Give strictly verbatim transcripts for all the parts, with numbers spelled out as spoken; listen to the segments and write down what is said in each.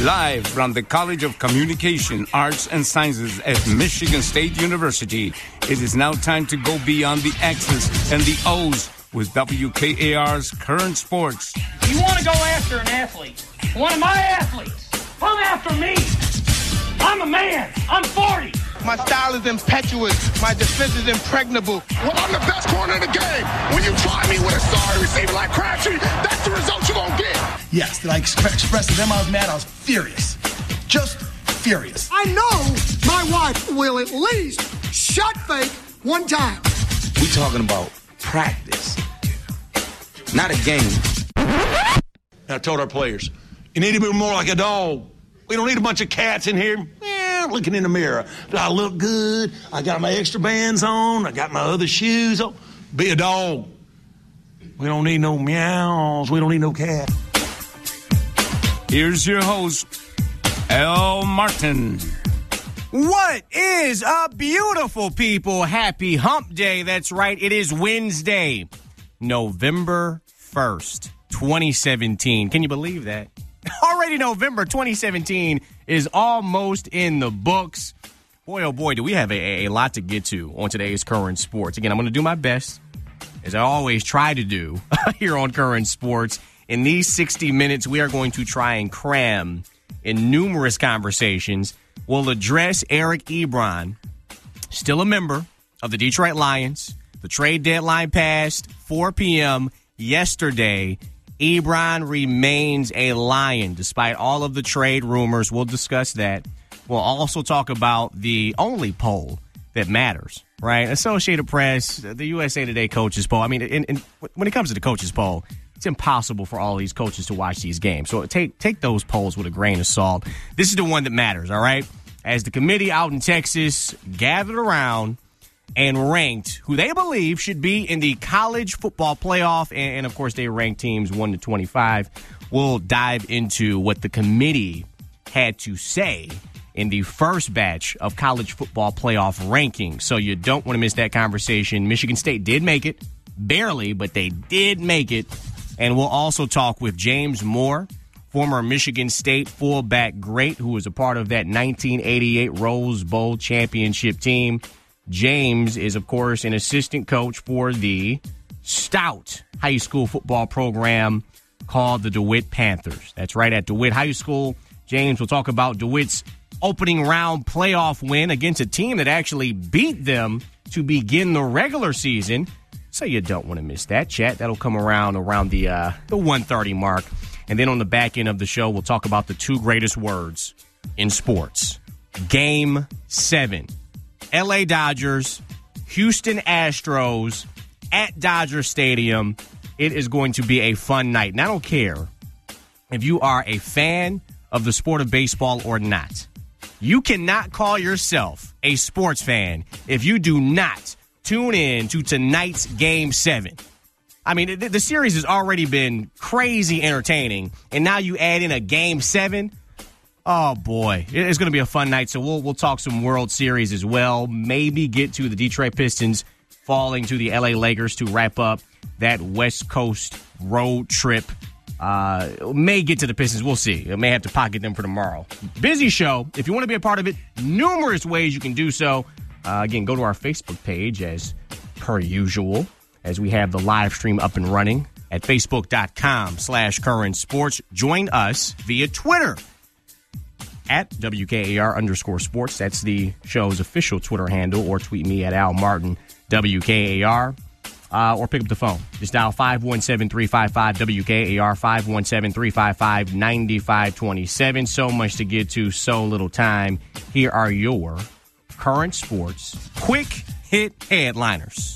Live from the College of Communication, Arts, and Sciences at Michigan State University, it is now time to go beyond the X's and the O's with W K A R's Current Sports. You want to go after an athlete, one of my athletes, come after me. I'm a man. I'm forty. My style is impetuous. My defense is impregnable. Well, I'm the best corner in the game. When you try me with a sorry receiver like Crabtree, that's the result you're going to get. Yes, did I express, express to them I was mad? I was furious. Just furious. I know my wife will at least shot fake one time. We talking about practice, not a game. I told our players, you need to be more like a dog. We don't need a bunch of cats in here eh, looking in the mirror. Do I look good? I got my extra bands on. I got my other shoes on. Be a dog. We don't need no meows. We don't need no cat. Here's your host, Al Martin. What is up, beautiful people? Happy hump day. That's right. It is Wednesday, November first, twenty seventeen. Can you believe that? Already November twenty seventeen is almost in the books. Boy, oh boy, do we have a, a lot to get to on today's Current Sports. Again, I'm going to do my best, as I always try to do here on Current Sports. In these sixty minutes, we are going to try and cram in numerous conversations. We'll address Eric Ebron, still a member of the Detroit Lions. The trade deadline passed four p.m. yesterday. Ebron remains a Lion despite all of the trade rumors. We'll discuss that. We'll also talk about the only poll that matters, right? Associated Press, the U S A Today coaches poll. I mean, in, in, when it comes to the coaches poll, it's impossible for all these coaches to watch these games. So take take those polls with a grain of salt. This is the one that matters, all right? As the committee out in Texas gathered around and ranked who they believe should be in the college football playoff. And, and, of course, they ranked teams one to twenty-five. We'll dive into what the committee had to say in the first batch of college football playoff rankings. So you don't want to miss that conversation. Michigan State did make it. Barely, but they did make it. And we'll also talk with James Moore, former Michigan State fullback great, who was a part of that nineteen eighty-eight Rose Bowl championship team. James is, of course, an assistant coach for the stout high school football program called the DeWitt Panthers. That's right, at DeWitt High School. James will talk about DeWitt's opening round playoff win against a team that actually beat them to begin the regular season. So you don't want to miss that chat. That'll come around around the uh, the one thirty mark. And then on the back end of the show, we'll talk about the two greatest words in sports. Game seven. L A Dodgers, Houston Astros at Dodger Stadium. It is going to be a fun night. And I don't care if you are a fan of the sport of baseball or not. You cannot call yourself a sports fan if you do not tune in to tonight's Game seven. I mean, the, the series has already been crazy entertaining, and now you add in a Game seven. Oh, boy. It's going to be a fun night, so we'll we'll talk some World Series as well. Maybe get to the Detroit Pistons falling to the L A Lakers to wrap up that West Coast road trip. Uh, may get to the Pistons. We'll see. I may have to pocket them for tomorrow. Busy show. If you want to be a part of it, numerous ways you can do so. Uh, again, go to our Facebook page as per usual, as we have the live stream up and running at facebook.com slash current sports. Join us via Twitter at W K A R underscore sports. That's the show's official Twitter handle, or tweet me at Al Martin W K A R, uh, or pick up the phone. Just dial five one seven, three five five, W K A R, five one seven, three five five, nine five two seven. So much to get to, so little time. Here are your Current Sports quick hit headliners.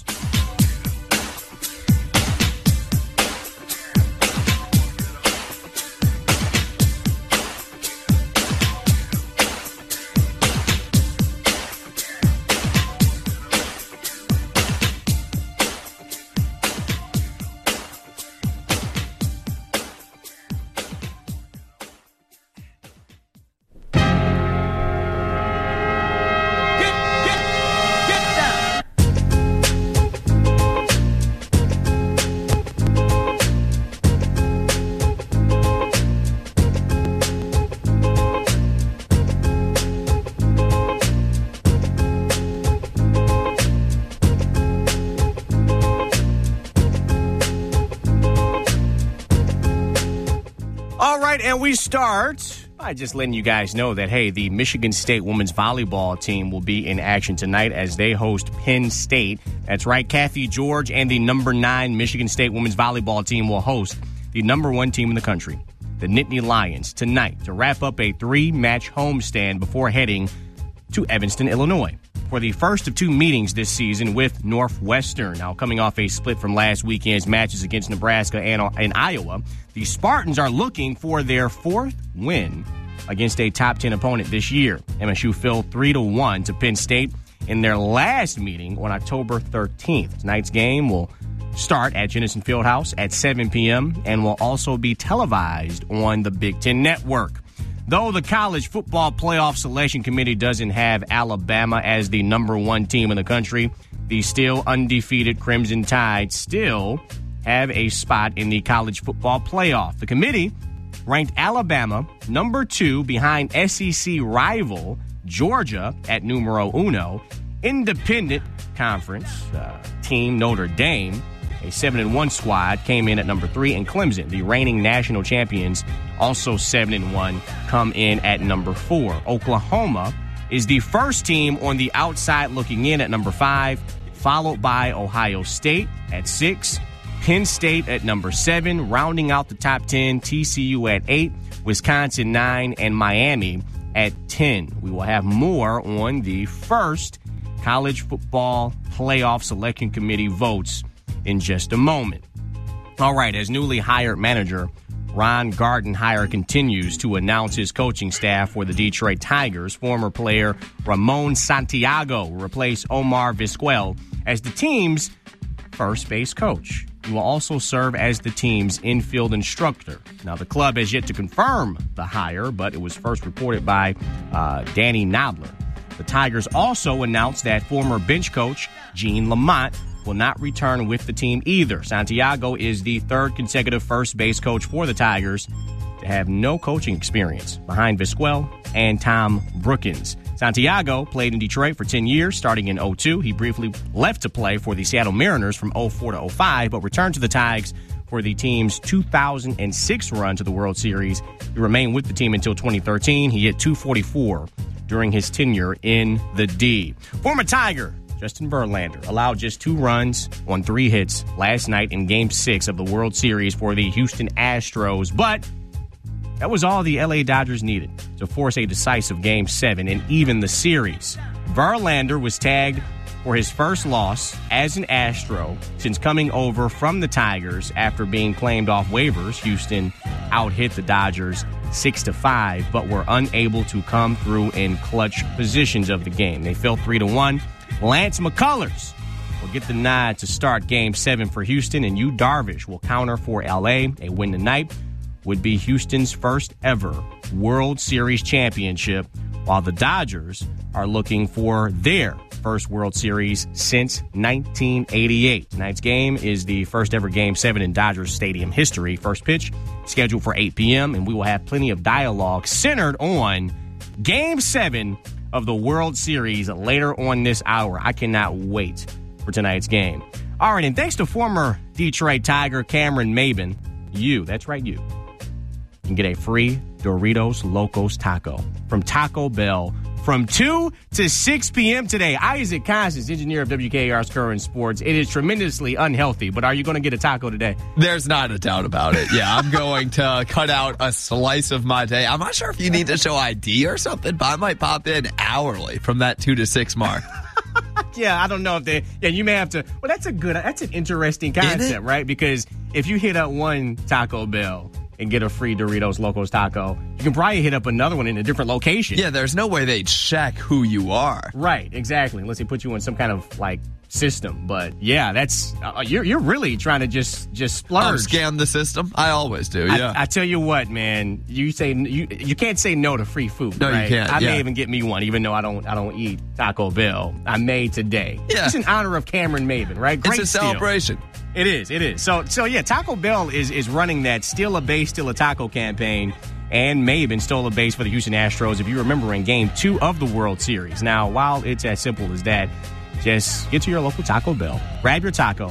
right, and we start by just letting you guys know that, hey, the Michigan State women's volleyball team will be in action tonight as they host Penn State. That's right, Kathy George and the number nine Michigan State women's volleyball team will host the number one team in the country, the Nittany Lions, tonight to wrap up a three-match homestand before heading to Evanston, Illinois, for the first of two meetings this season with Northwestern. Now, coming off a split from last weekend's matches against Nebraska and, and Iowa, the Spartans are looking for their fourth win against a top ten opponent this year. M S U fell three to one to Penn State in their last meeting on October thirteenth. Tonight's game will start at Jennison Fieldhouse at seven p.m. and will also be televised on the Big Ten Network. Though the College Football Playoff Selection Committee doesn't have Alabama as the number one team in the country, the still undefeated Crimson Tide still have a spot in the College Football Playoff. The committee ranked Alabama number two behind S E C rival Georgia at numero uno. Independent conference uh, team Notre Dame, a seven and one squad, came in at number three, and Clemson, the reigning national champions, also seven and one, come in at number four. Oklahoma is the first team on the outside looking in at number five, followed by Ohio State at six, Penn State at number seven, rounding out the top ten, T C U at eight, Wisconsin nine, and Miami at ten. We will have more on the first College Football Playoff Selection Committee votes in just a moment. All right, as newly hired manager, Ron Gardenhire continues to announce his coaching staff for the Detroit Tigers. Former player Ramon Santiago will replace Omar Vizquel as the team's first base coach. He will also serve as the team's infield instructor. Now, the club has yet to confirm the hire, but it was first reported by uh, Danny Nodler. The Tigers also announced that former bench coach Gene Lamont will not return with the team either. Santiago is the third consecutive first base coach for the Tigers to have no coaching experience, behind Vizquel and Tom Brookins. Santiago played in Detroit for ten years, starting in oh two. He briefly left to play for the Seattle Mariners from oh four to oh five, but returned to the Tigers for the team's two thousand six run to the World Series. He remained with the team until twenty thirteen. He hit two forty-four during his tenure in the D. Former Tiger Justin Verlander allowed just two runs on three hits last night in Game six of the World Series for the Houston Astros, but that was all the L A Dodgers needed to force a decisive Game seven and even the series. Verlander was tagged for his first loss as an Astro since coming over from the Tigers after being claimed off waivers. Houston out-hit the Dodgers six to five, but were unable to come through in clutch positions of the game. They fell three to one. Lance McCullers will get the nod to start Game seven for Houston, and Yu Darvish will counter for L A. A win tonight would be Houston's first ever World Series championship, while the Dodgers are looking for their first World Series since nineteen eighty-eight. Tonight's game is the first ever Game seven in Dodgers Stadium history. First pitch scheduled for eight p.m., and we will have plenty of dialogue centered on Game seven of the World Series later on this hour. I cannot wait for tonight's game. All right, and thanks to former Detroit Tiger Cameron Maben, you, that's right, you, can get a free Doritos Locos Taco from Taco Bell from two to six p.m. today. Isaac Constance, engineer of W K A R's Current Sports. It is tremendously unhealthy, but are you going to get a taco today? There's not a doubt about it. Yeah, I'm going to cut out a slice of my day. I'm not sure if you need to show I D or something, but I might pop in hourly from that two to six mark. Yeah, I don't know if they, yeah, you may have to, well, that's a good, that's an interesting concept, right? Because if you hit up one Taco Bell and get a free Doritos Locos Taco, you can probably hit up another one in a different location. Yeah, there's no way they'd check who you are. Right, exactly, unless they put you in some kind of, like, system. But, yeah, that's, uh, you're you're really trying to just, just splurge. Oh, scan the system? I always do, yeah. I, I tell you what, man, you say, you you can't say no to free food, No, right? you can't, I yeah. may even get me one, even though I don't I don't eat Taco Bell. I may today. Yeah. It's in honor of Cameron Maben, right? Great It's a steal. celebration. It is, it is. So, so yeah, Taco Bell is is running that Still a Base, Still a Taco campaign, and Maben stole a base for the Houston Astros, if you remember, in Game two of the World Series. Now, while it's as simple as that, just get to your local Taco Bell, grab your taco,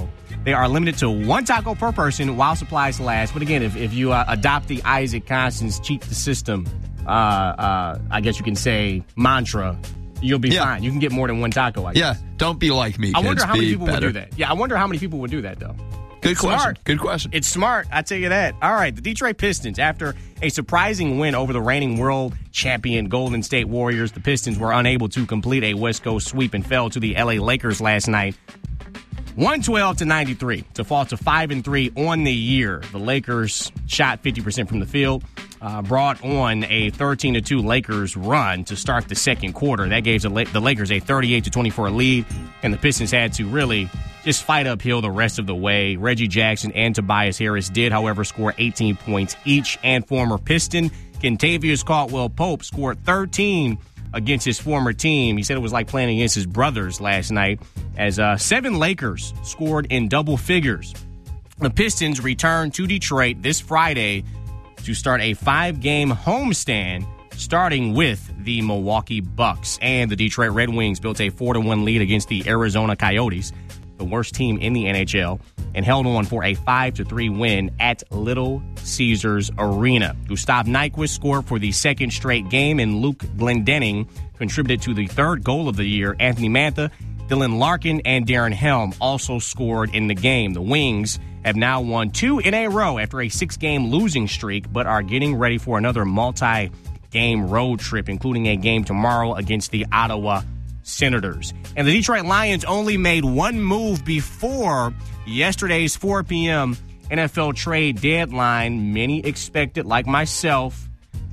They are limited to one taco per person while supplies last. But again, if, if you uh, adopt the Isaac Constance cheat the system, uh, uh, I guess you can say mantra, you'll be yeah. fine. You can get more than one taco, I guess. Yeah, don't be like me, I kids. wonder how many be people better. would do that. Yeah, I wonder how many people would do that, though. Good It's question. Smart. Good question. It's smart, I tell you that. All right, the Detroit Pistons, after a surprising win over the reigning world champion Golden State Warriors, the Pistons were unable to complete a West Coast sweep and fell to the L A Lakers last night, one twelve to ninety-three, to fall to five and three on the year. The Lakers shot fifty percent from the field, uh, brought on a thirteen to two Lakers run to start the second quarter. That gave the Lakers a thirty-eight to twenty-four lead, and the Pistons had to really just fight uphill the rest of the way. Reggie Jackson and Tobias Harris did, however, score eighteen points each, and former Piston Kentavious Caldwell-Pope scored thirteen against his former team. He said it was like playing against his brothers last night, as uh, seven Lakers scored in double figures. The Pistons return to Detroit this Friday to start a five-game homestand, starting with the Milwaukee Bucks. And the Detroit Red Wings built a four to one lead against the Arizona Coyotes, the worst team in the N H L, and held on for a five to three win at Little Caesars Arena. Gustav Nyquist scored for the second straight game, and Luke Glendening contributed to the third goal of the year. Anthony Mantha, Dylan Larkin, and Darren Helm also scored in the game. The Wings have now won two in a row after a six-game losing streak, but are getting ready for another multi-game road trip, including a game tomorrow against the Ottawa Senators. And the Detroit Lions only made one move before yesterday's four p.m. N F L trade deadline. Many expected, like myself,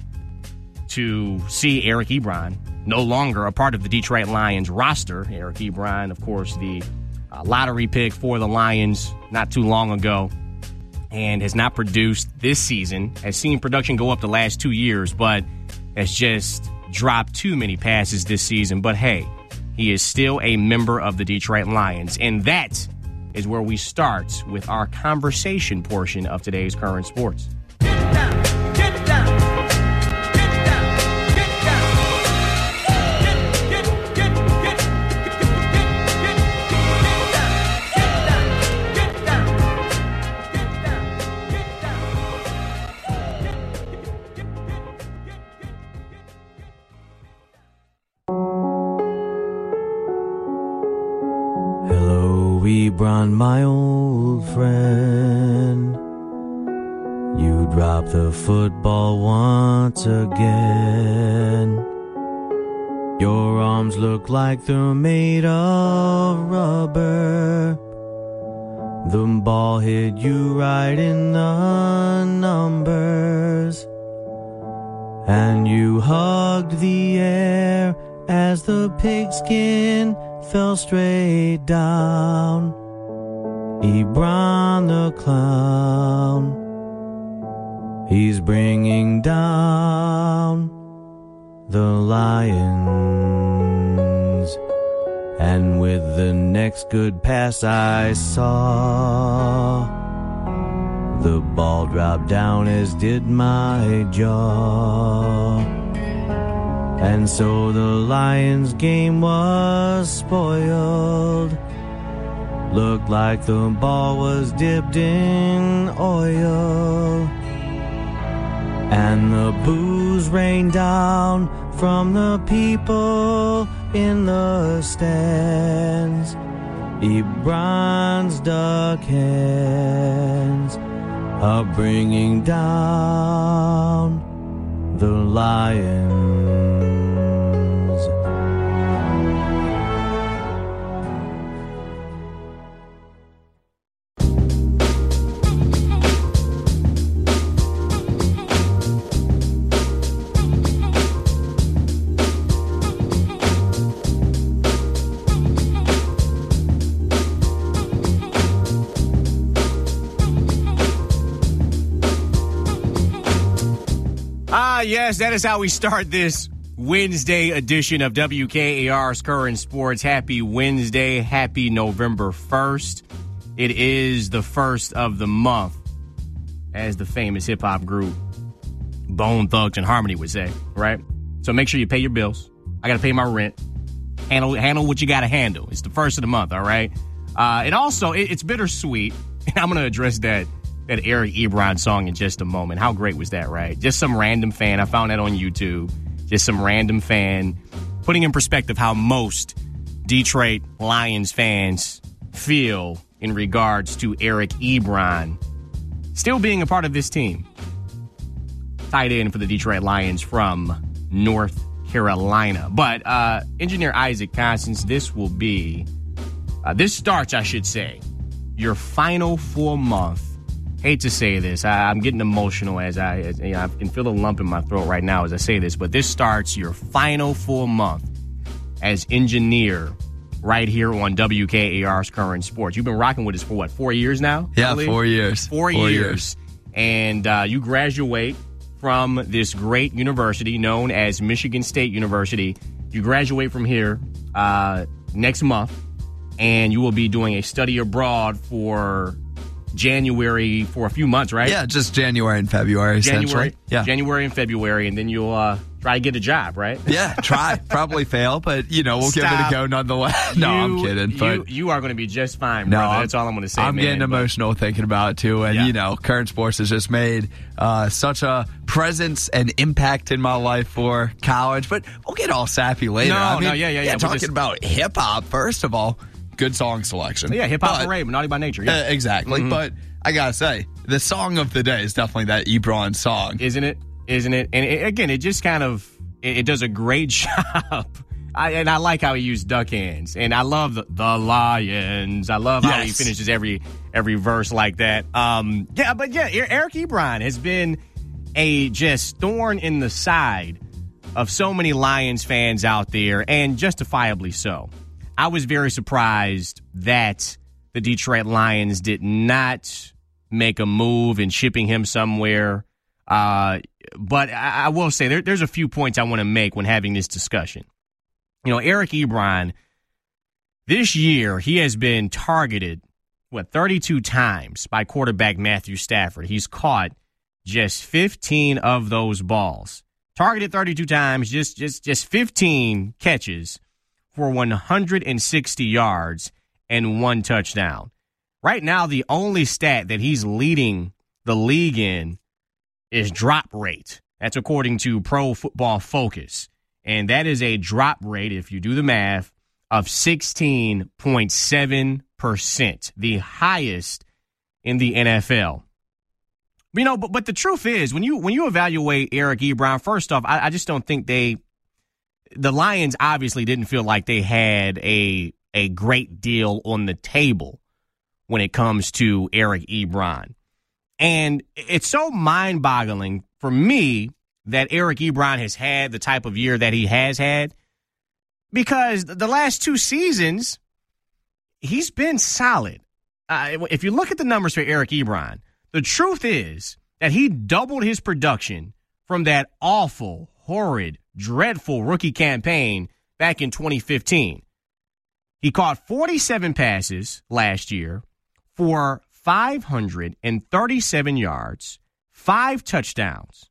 to see Eric Ebron no longer a part of the Detroit Lions roster. Eric Ebron, of course, the uh, lottery pick for the Lions not too long ago, and has not produced this season. Has seen production go up the last two years, but has just dropped too many passes this season. But hey, he is still a member of the Detroit Lions. And that is where we start with our conversation portion of today's Current Sports. Get down, get down, get down, get down. Get, get, get, get, get, get, get, get, get down, get down, get down, get down. Hello, Ebron, my old friend. You dropped the football once again. Your arms look like they're made of rubber. The ball hit you right in the numbers. And you hugged the air as the pigskin fell straight down. Ebron the clown, he's bringing down the Lions. And with the next good pass I saw, the ball dropped down, as did my jaw. And so the Lions game was spoiled. Looked like the ball was dipped in oil. And the boos rained down from the people in the stands. Ebron's duck hands are bringing down the Lions. Ah, yes, that is how we start this Wednesday edition of W K A R's Current Sports. Happy Wednesday. Happy November first. It is the first of the month, as the famous hip-hop group Bone Thugs and Harmony would say, right? So make sure you pay your bills. I got to pay my rent. Handle handle what you got to handle. It's the first of the month, all right? Uh, and also, it, it's bittersweet. And I'm going to address that that Eric Ebron song in just a moment. How great was that, right? Just some random fan. I found that on YouTube. Just some random fan putting in perspective how most Detroit Lions fans feel in regards to Eric Ebron still being a part of this team. Tight end for the Detroit Lions from North Carolina. But uh, Engineer Isaac Constance, this will be, uh, this starts, I should say, your final full month. Hate to say this. I, I'm getting emotional as I, as, you know, I can feel a lump in my throat right now as I say this, but this starts your final full month as engineer right here on W K A R's Current Sports. You've been rocking with us for what, four years now? Yeah, four years. Four, four years. years. And uh, you graduate from this great university known as Michigan State University. You graduate from here uh, next month, and you will be doing a study abroad for January for a few months, right? Yeah, just January and February, January, essentially. Yeah. January and February, and then you'll uh, try to get a job, right? Yeah, try. Probably fail, but, you know, we'll Stop. give it a go nonetheless. No, You- I'm kidding. You, But you are going to be just fine, No, brother. I'm- That's all I'm going to say, I'm man. getting But- emotional thinking about it, too. And, Yeah. you know, Current Sports has just made uh, such a presence and impact in my life for college. But we'll get all sappy later. No, I mean, no, yeah, yeah, yeah. We're talking just- about hip-hop, first of all, good song selection. Yeah, hip-hop But- parade, naughty by nature. Yeah. Uh, exactly. Mhm. But I got to say, the song of the day is definitely that Ebron song. Isn't it? Isn't it? And it, again, it just kind of it, it does a great job. I, and I like how he used duck hands, and I love the, the Lions. I love how he Yes. finishes every every verse like that. Um, yeah, but yeah, E- Eric Ebron has been a just thorn in the side of so many Lions fans out there, and justifiably so. I was very surprised that the Detroit Lions did not make a move in shipping him somewhere. Uh, but I, I will say there, there's a few points I want to make when having this discussion. You know, Eric Ebron, this year, he has been targeted, what, thirty-two times by quarterback Matthew Stafford. He's caught just fifteen of those balls. Targeted thirty-two times, just just just fifteen catches for one hundred sixty yards and one touchdown. Right now, the only stat that he's leading the league in is drop rate. That's according to Pro Football Focus. And that is a drop rate, if you do the math, of sixteen point seven percent, the highest in the N F L. You know, but, but the truth is, when you when you evaluate Eric Ebron, first off, I, I just don't think they – the Lions obviously didn't feel like they had a a great deal on the table when it comes to Eric Ebron. And it's so mind-boggling for me that Eric Ebron has had the type of year that he has had, because the last two seasons, he's been solid. Uh, if you look at the numbers for Eric Ebron, the truth is that he doubled his production from that awful, horrid, dreadful rookie campaign back in twenty fifteen. He caught forty-seven passes last year for five hundred thirty-seven yards, five touchdowns.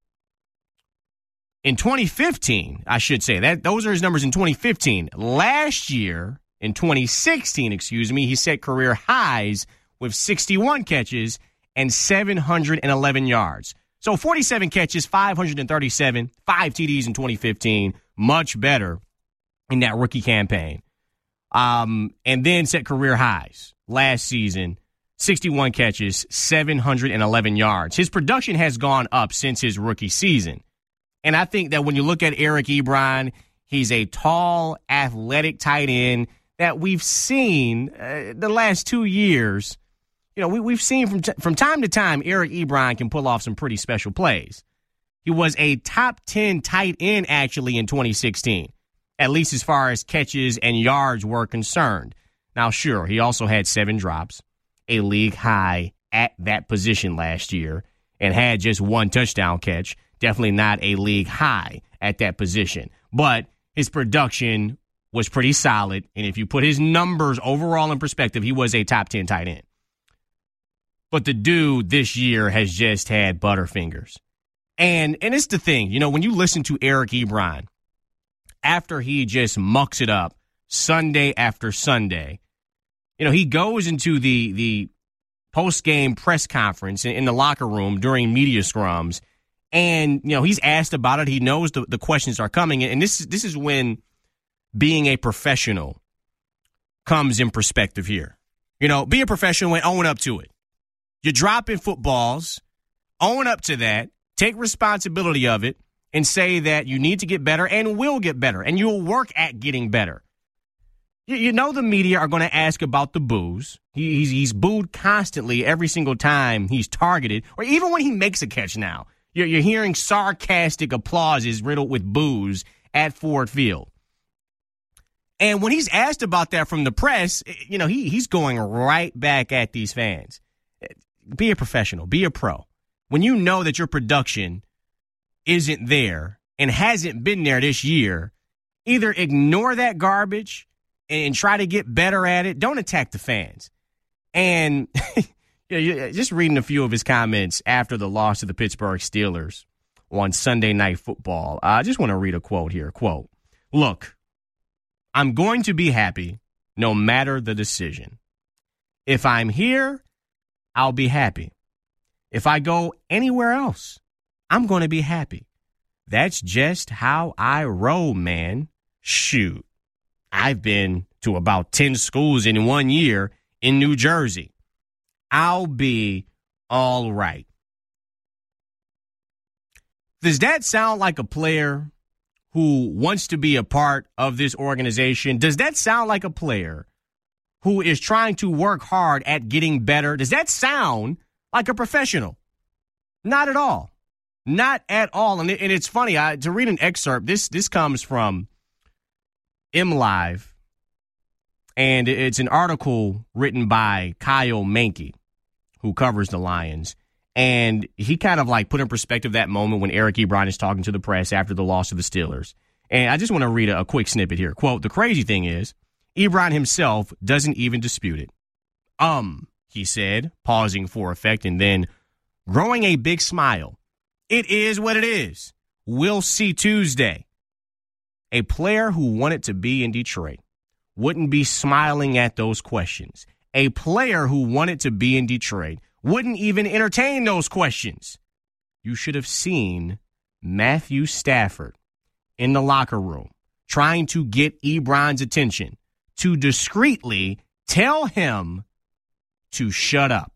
In twenty fifteen, I should say, that those are his numbers in twenty fifteen. Last year, in twenty sixteen, excuse me, he set career highs with sixty-one catches and seven hundred eleven yards. So forty-seven catches, five hundred thirty-seven, five T Ds in twenty fifteen, much better in that rookie campaign. Um, and then set career highs last season, sixty-one catches, seven hundred eleven yards. His production has gone up since his rookie season. And I think that when you look at Eric Ebron, he's a tall, athletic tight end that we've seen uh, the last two years. You know, we, we've seen from t- from time to time, Eric Ebron can pull off some pretty special plays. He was a top ten tight end, actually, in twenty sixteen, at least as far as catches and yards were concerned. Now, sure, he also had seven drops, a league high at that position last year, and had just one touchdown catch. Definitely not a league high at that position. But his production was pretty solid, and if you put his numbers overall in perspective, he was a top ten tight end. But the dude this year has just had butterfingers. And and it's the thing, you know, when you listen to Eric Ebron, after he just mucks it up Sunday after Sunday, You know, he goes into the the post-game press conference in, in the locker room during media scrums, and, you know, he's asked about it. He knows the, the questions are coming, and this, this is when being a professional comes in perspective here. You know, be a professional and own up to it. You're dropping footballs, own up to that, take responsibility of it, and say that you need to get better and will get better, and you'll work at getting better. You, you know the media are going to ask about the boos. He, he's, he's booed constantly every single time he's targeted, or even when he makes a catch now. You're, you're hearing sarcastic applauses riddled with boos at Ford Field. And when he's asked about that from the press, you know, he he's going right back at these fans. Be a professional. Be a pro. When you know that your production isn't there and hasn't been there this year, either ignore that garbage and try to get better at it. Don't attack the fans. And you know, just reading a few of his comments after the loss to the Pittsburgh Steelers on Sunday Night Football, I just want to read a quote here. Quote, "Look, I'm going to be happy no matter the decision. If I'm here, I'll be happy. If I go anywhere else, I'm going to be happy. That's just how I roll, man. Shoot. I've been to about ten schools in one year in New Jersey. I'll be all right." Does that sound like a player who wants to be a part of this organization? Does that sound like a player who is trying to work hard at getting better? Does that sound like a professional? Not at all. Not at all. And, it, and it's funny, I, to read an excerpt, this this comes from MLive, and it's an article written by Kyle Mankey, who covers the Lions. And he kind of like put in perspective that moment when Eric Ebron is talking to the press after the loss of the Steelers. And I just want to read a, a quick snippet here. Quote, "The crazy thing is, Ebron himself doesn't even dispute it. Um, he said, pausing for effect and then growing a big smile. It is what it is. We'll see Tuesday. A player who wanted to be in Detroit wouldn't be smiling at those questions. A player who wanted to be in Detroit wouldn't even entertain those questions. You should have seen Matthew Stafford in the locker room trying to get Ebron's attention to discreetly tell him to shut up.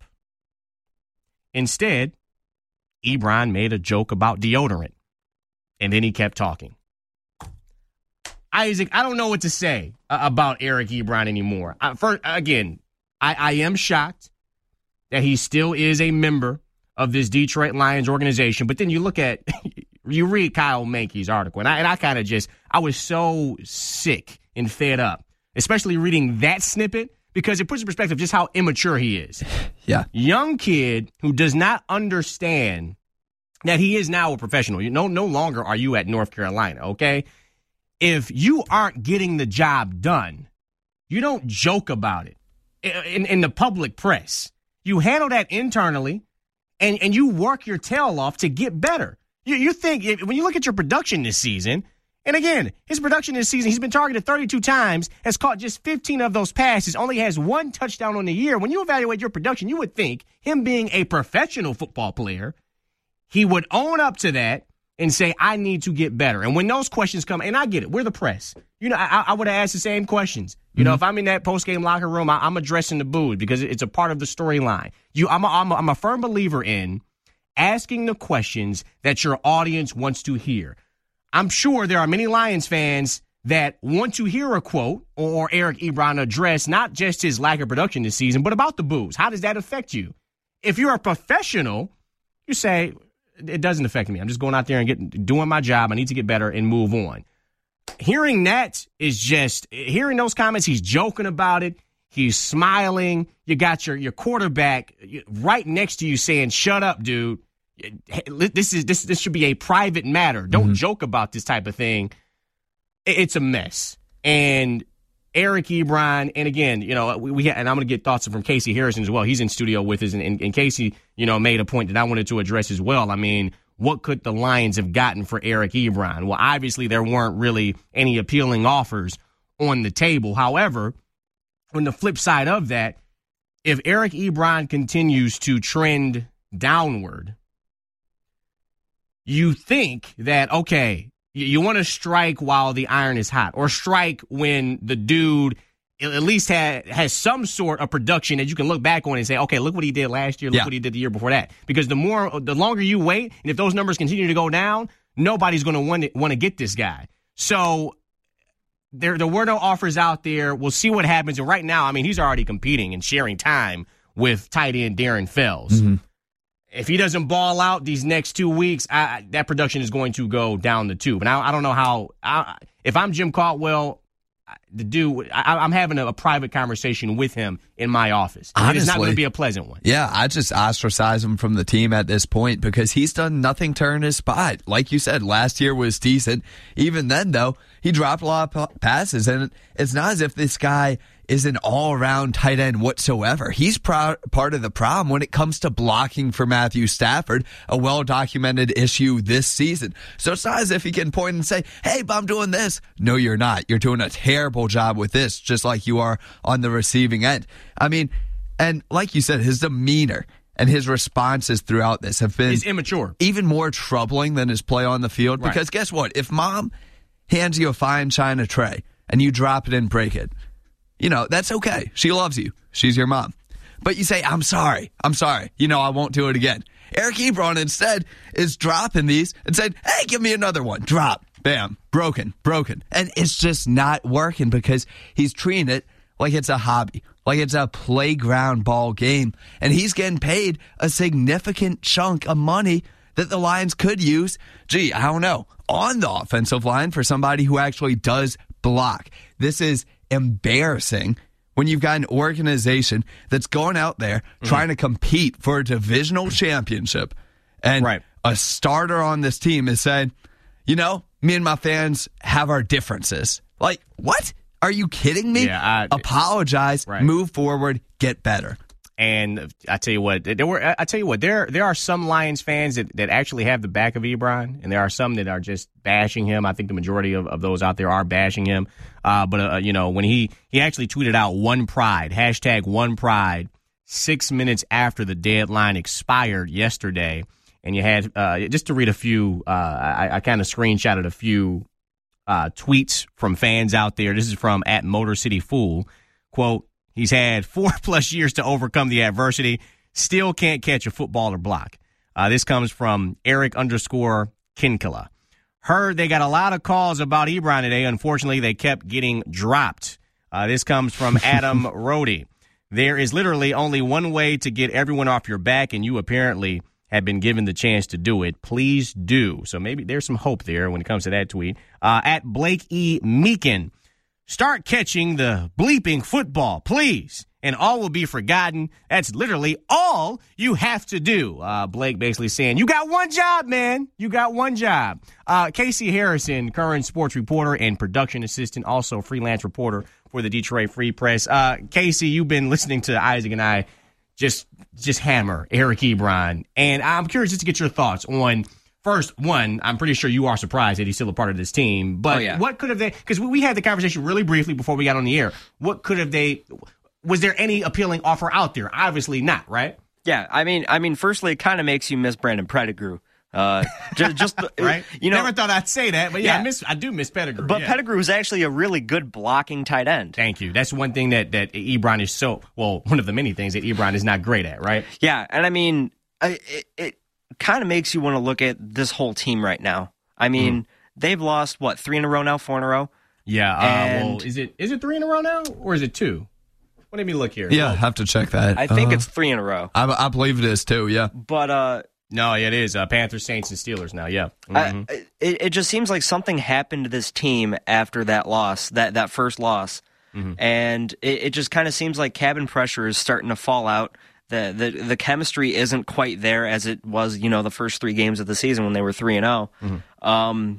Instead, Ebron made a joke about deodorant, and then he kept talking." Isaac, I don't know what to say uh, about Eric Ebron anymore. Uh, for, again, I, I am shocked that he still is a member of this Detroit Lions organization. But then you look at, you read Kyle Mankey's article, and I, and I kind of just, I was so sick and fed up, especially reading that snippet, because it puts in perspective just how immature he is. Yeah. Young kid who does not understand that he is now a professional. You know, no longer are you at North Carolina, okay? If you aren't getting the job done, you don't joke about it in, in the public press. You handle that internally, and, and you work your tail off to get better. You, you think, when you look at your production this season, and again, his production this season, he's been targeted thirty-two times, has caught just fifteen of those passes, only has one touchdown on the year. When you evaluate your production, you would think him being a professional football player, he would own up to that and say, I need to get better. And when those questions come, and I get it, we're the press. You know, I, I would have asked the same questions. You mm-hmm. know, if I'm in that post-game locker room, I, I'm addressing the boos because it's a part of the storyline. You, I'm a, I'm, a, I'm a firm believer in asking the questions that your audience wants to hear. I'm sure there are many Lions fans that want to hear a quote or Eric Ebron address not just his lack of production this season, but about the boos. How does that affect you? If you're a professional, you say, it doesn't affect me. I'm just going out there and getting, doing my job. I need to get better and move on. Hearing that is just, hearing those comments, he's joking about it. He's smiling. You got your, your quarterback right next to you saying, shut up, dude. This is this this should be a private matter. Don't mm-hmm. joke about this type of thing. It's a mess. And Eric Ebron, and again, you know, we, we had, and I'm going to get thoughts from Casey Harrison as well. He's in studio with us, and, and, and Casey, you know, made a point that I wanted to address as well. I mean, what could the Lions have gotten for Eric Ebron? Well, obviously there weren't really any appealing offers on the table. However, on the flip side of that, if Eric Ebron continues to trend downward, you think that, okay, you, you want to strike while the iron is hot, or strike when the dude at least had, has some sort of production that you can look back on and say, okay, look what he did last year, look Yeah. what he did the year before that. Because the more, the longer you wait, and if those numbers continue to go down, nobody's going to want to want to get this guy. So there, there were no offers out there. We'll see what happens. And right now, I mean, he's already competing and sharing time with tight end Darren Fells. Mm-hmm. If he doesn't ball out these next two weeks, I, that production is going to go down the tube. And I, I don't know how. I, if I'm Jim Caldwell, the dude, I, I'm having a, a private conversation with him in my office. And it's not going to be a pleasant one. Yeah, I just ostracize him from the team at this point because he's done nothing to earn his spot. Like you said, last year was decent. Even then, though, he dropped a lot of passes, and it's not as if this guy is an all-around tight end whatsoever. He's pro- part of the problem when it comes to blocking for Matthew Stafford, a well-documented issue this season. So it's not as if he can point and say, hey, but I'm doing this. No, you're not. You're doing a terrible job with this, just like you are on the receiving end. I mean, and like you said, his demeanor and his responses throughout this have been He's immature. Even more troubling than his play on the field. Right. Because guess what? If mom hands you a fine china tray and you drop it and break it, you know, that's okay. She loves you. She's your mom. But you say, I'm sorry. I'm sorry. You know, I won't do it again. Eric Ebron instead is dropping these and said, hey, give me another one. Drop. Bam. Broken. Broken. And it's just not working because he's treating it like it's a hobby, like it's a playground ball game. And he's getting paid a significant chunk of money that the Lions could use, gee, I don't know, on the offensive line for somebody who actually does block. This is embarrassing when you've got an organization that's going out there mm-hmm. trying to compete for a divisional championship, and right. a starter on this team is saying, you know, me and my fans have our differences. Like, what? Are you kidding me? Yeah, I, Apologize, right. move forward, get better. And I tell you what, there were. I tell you what, there there are some Lions fans that, that actually have the back of Ebron, and there are some that are just bashing him. I think the majority of, of those out there are bashing him. Uh, but uh, you know, when he he actually tweeted out "One Pride" hashtag One Pride six minutes after the deadline expired yesterday, and you had uh, just to read a few. Uh, I, I kind of screenshotted a few uh, tweets from fans out there. This is from at Motor City Fool. Quote. He's had four plus years to overcome the adversity. Still can't catch a football or block. Uh, this comes from Eric underscore Kinkala. Heard they got a lot of calls about Ebron today. Unfortunately, they kept getting dropped. Uh, this comes from Adam Rohde. There is literally only one way to get everyone off your back, and you apparently have been given the chance to do it. Please do. So maybe there's some hope there when it comes to that tweet. Uh, at Blake E. Meekin. Start catching the bleeping football, please, and all will be forgotten. That's literally all you have to do. Uh, Blake basically saying, you got one job, man. You got one job. Uh, Casey Harrison, current sports reporter and production assistant, also freelance reporter for the Detroit Free Press. Uh, Casey, you've been listening to Isaac and I just just hammer Eric Ebron, and I'm curious just to get your thoughts on. First, one, I'm pretty sure you are surprised that he's still a part of this team. But oh, yeah. what could have they – because we had the conversation really briefly before we got on the air. What could have they – was there any appealing offer out there? Obviously not, right? Yeah, I mean, I mean, firstly, it kind of makes you miss Brandon Pettigrew. Uh, just, just right? You know, never thought I'd say that, but yeah, yeah. I miss I do miss Pettigrew. But yeah. Pettigrew is actually a really good blocking tight end. Thank you. That's one thing that, that Ebron is so – well, one of the many things that Ebron is not great at, right? Yeah, and I mean, it, it kind of makes you want to look at this whole team right now. I mean, mm. they've lost, what, three in a row now, four in a row? Yeah. Uh, well, is it is it three in a row now, or is it two? Let me look here. Yeah, I have to check that. I think uh, it's three in a row. I, I believe it is, too, yeah. But, uh... No, yeah, it is. Uh, Panthers, Saints, and Steelers now, yeah. Mm-hmm. I, it, it just seems like something happened to this team after that loss, that, that first loss. Mm-hmm. And it, it just kind of seems like cabin pressure is starting to fall out. The, the the chemistry isn't quite there as it was, you know, the first three games of the season when they were three and zero. Mm-hmm. Um,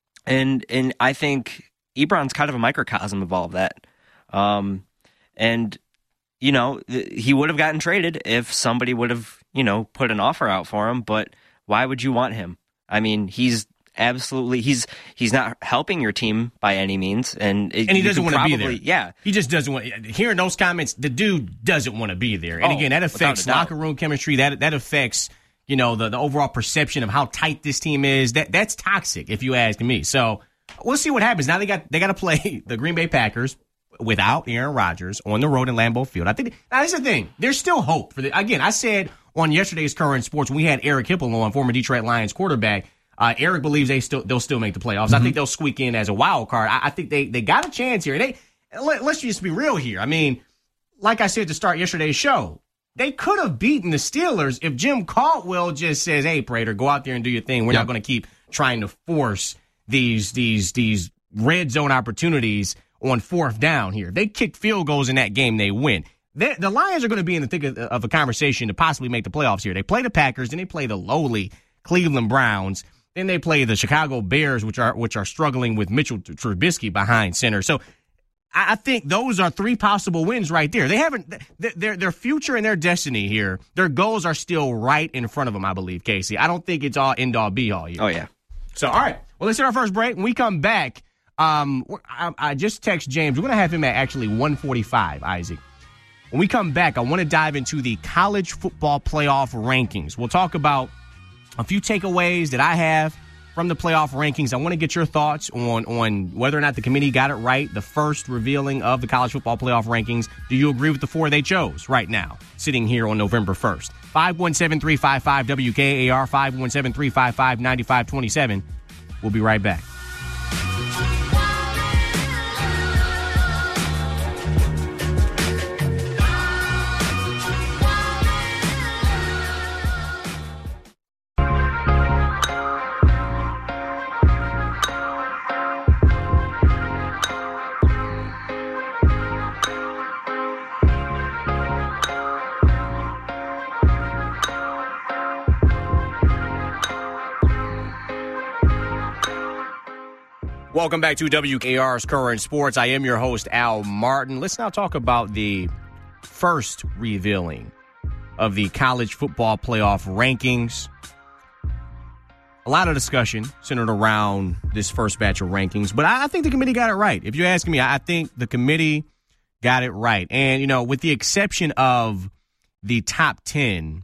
and and I think Ebron's kind of a microcosm of all of that. Um, and you know, he would have gotten traded if somebody would have, you know, put an offer out for him. But why would you want him? I mean, he's absolutely. He's he's not helping your team by any means, and it, and he doesn't want to be there. Yeah, he just doesn't want. Hearing those comments, the dude doesn't want to be there. And Oh, again, that affects without a doubt. locker room chemistry. That that affects you know the, the overall perception of how tight this team is. That that's toxic, if you ask me. So we'll see what happens. Now they got they got to play the Green Bay Packers without Aaron Rodgers on the road in Lambeau Field. I think now that's the thing. There's still hope for the. Again, I said on yesterday's Current Sports when we had Eric Hipple on, former Detroit Lions quarterback. Uh, Eric believes they still they'll still make the playoffs. Mm-hmm. I think they'll squeak in as a wild card. I, I think they they got a chance here. They let, let's just be real here. I mean, like I said to start yesterday's show, they could have beaten the Steelers if Jim Caldwell just says, "Hey, Prater, go out there and do your thing. We're Yep. not going to keep trying to force these these these red zone opportunities on fourth down here." If they kick field goals in that game, they win. They, the Lions are going to be in the thick of, of a conversation to possibly make the playoffs here. They play the Packers, then they play the lowly Cleveland Browns. Then they play the Chicago Bears, which are which are struggling with Mitchell Trubisky behind center. So I think those are three possible wins right there. They haven't their their future and their destiny here. Their goals are still right in front of them, I believe, Casey. I don't think it's all end all be all here. Oh yeah. So all right, well let's hit our first break. When we come back, um, I, I just text James. We're gonna have him at actually one forty-five. Isaac. When we come back, I want to dive into the college football playoff rankings. We'll talk about a few takeaways that I have from the playoff rankings. I want to get your thoughts on, on whether or not the committee got it right, the first revealing of the college football playoff rankings. Do you agree with the four they chose right now, sitting here on November first? five one seven, three five five, W K A R, five one seven, three five five, nine five two seven. We'll be right back. Welcome back to W K R's Current Sports. I am your host, Al Martin. Let's now talk about the first revealing of the college football playoff rankings. A lot of discussion centered around this first batch of rankings, but I think the committee got it right. If you're asking me, I think the committee got it right. And, you know, with the exception of the top ten,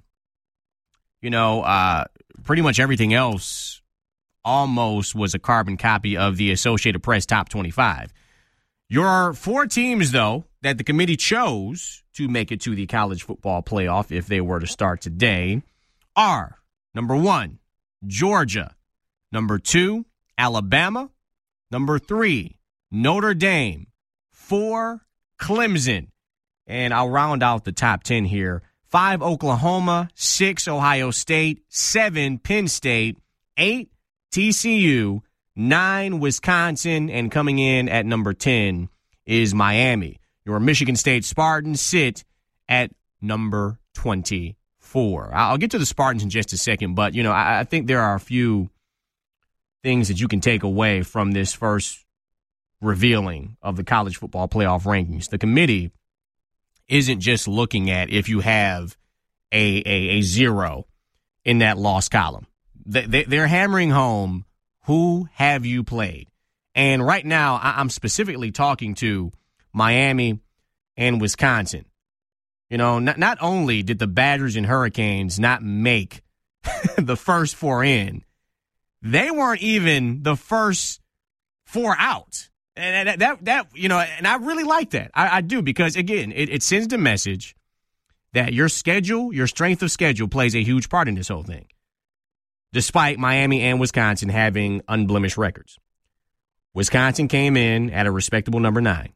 you know, uh, pretty much everything else almost was a carbon copy of the Associated Press top twenty-five. Your four teams, though, that the committee chose to make it to the college football playoff if they were to start today are, number one, Georgia. Number two, Alabama. Number three, Notre Dame. Four, Clemson. And I'll round out the top ten here. Five, Oklahoma. Six, Ohio State. Seven, Penn State. Eight, T C U, nine, Wisconsin, and coming in at number ten is Miami. Your Michigan State Spartans sit at number twenty-four. I'll get to the Spartans in just a second, but, you know, I, I think there are a few things that you can take away from this first revealing of the college football playoff rankings. The committee isn't just looking at if you have a, a, a zero in that loss column. They're hammering home, who have you played? And right now, I'm specifically talking to Miami and Wisconsin. You know, not, not only did the Badgers and Hurricanes not make the first four in, they weren't even the first four out. And that, that, that you know, and I really like that. I, I do, because, again, it, it sends the message that your schedule, your strength of schedule plays a huge part in this whole thing, despite Miami and Wisconsin having unblemished records. Wisconsin came in at a respectable number nine.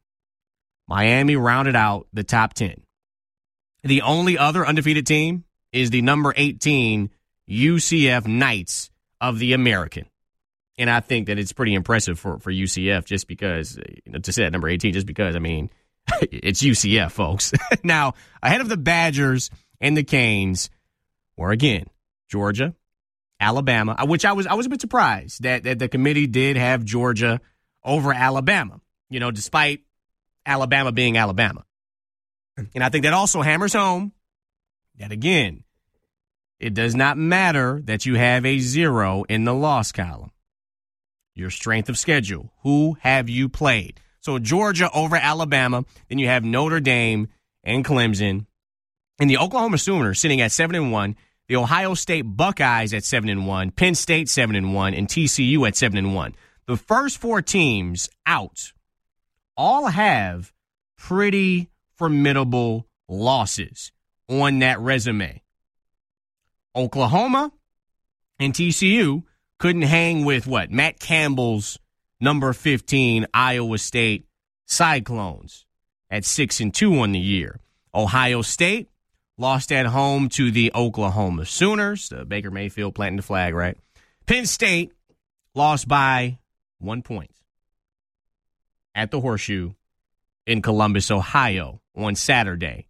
Miami rounded out the top ten. The only other undefeated team is the number eighteen U C F Knights of the American. And I think that it's pretty impressive for, for U C F just because, you know, to say that number eighteen, just because, I mean, it's U C F, folks. Now, ahead of the Badgers and the Canes were, again, Georgia, Alabama, which I was I was a bit surprised that, that the committee did have Georgia over Alabama, you know, despite Alabama being Alabama. And I think that also hammers home that, again, it does not matter that you have a zero in the loss column. your strength of schedule. Who have you played? So Georgia over Alabama. Then you have Notre Dame and Clemson. And the Oklahoma Sooners sitting at seven and one. The Ohio State Buckeyes at seven and one. Penn State seven and one. And T C U at seven and one. The first four teams out all have pretty formidable losses on that resume. Oklahoma and T C U couldn't hang with what? Matt Campbell's number fifteen Iowa State Cyclones at six and two on the year. Ohio State lost at home to the Oklahoma Sooners. Uh, Baker Mayfield planting the flag, right? Penn State lost by one point at the Horseshoe in Columbus, Ohio on Saturday.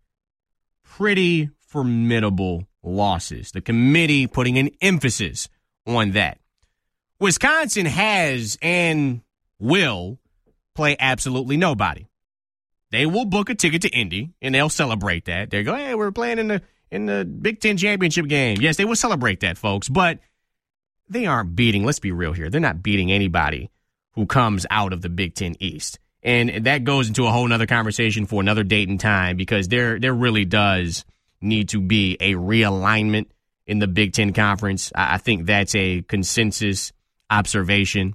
Pretty formidable losses. The committee putting an emphasis on that. Wisconsin has and will play absolutely nobody. They will book a ticket to Indy, and they'll celebrate that. They go, hey, we're playing in the in the Big Ten championship game. Yes, they will celebrate that, folks, but they aren't beating, let's be real here, they're not beating anybody who comes out of the Big Ten East. And that goes into a whole nother conversation for another date and time, because there there really does need to be a realignment in the Big Ten Conference. I, I think that's a consensus observation.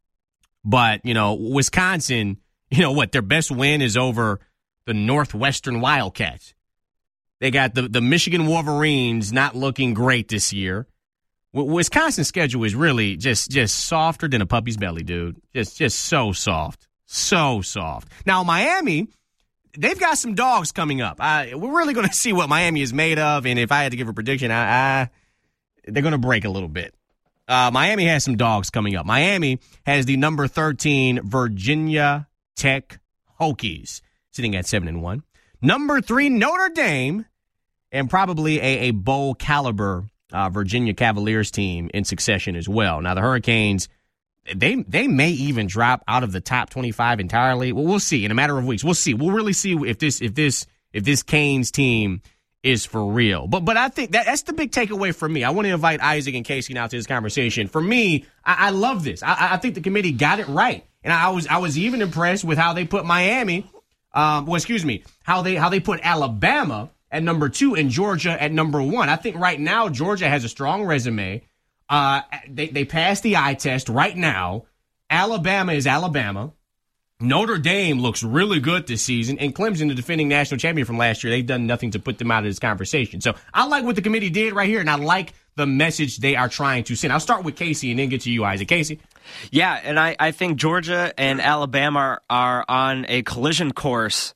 But, you know, Wisconsin, you know what, their best win is over the Northwestern Wildcats. They got the, the Michigan Wolverines not looking great this year. Wisconsin's schedule is really just just softer than a puppy's belly, dude. Just just so soft. So soft. Now, Miami, they've got some dogs coming up. Uh, we're really going to see what Miami is made of, and if I had to give a prediction, I, I, they're going to break a little bit. Uh, Miami has some dogs coming up. Miami has the number thirteen Virginia Tech Hokies sitting at seven and one. Number three Notre Dame, and probably a, a bowl caliber uh, Virginia Cavaliers team in succession as well. Now the Hurricanes, they they may even drop out of the top twenty-five entirely. Well, we'll see in a matter of weeks. We'll see. We'll really see if this if this if this Canes team is for real. But but I think that that's the big takeaway for me. I want to invite Isaac and Casey now to this conversation. For me, I, I love this. I, I think the committee got it right, and I was I was even impressed with how they put Miami. Um, well, excuse me, how they how they put Alabama at number two and Georgia at number one. I think right now Georgia has a strong resume. Uh, they they passed the eye test right now. Alabama is Alabama. Notre Dame looks really good this season, and Clemson, the defending national champion from last year, they've done nothing to put them out of this conversation. So I like what the committee did right here, and I like the message they are trying to send. I'll start with Casey and then get to you, Isaac. Casey? Yeah, and I, I think Georgia and Alabama are, are on a collision course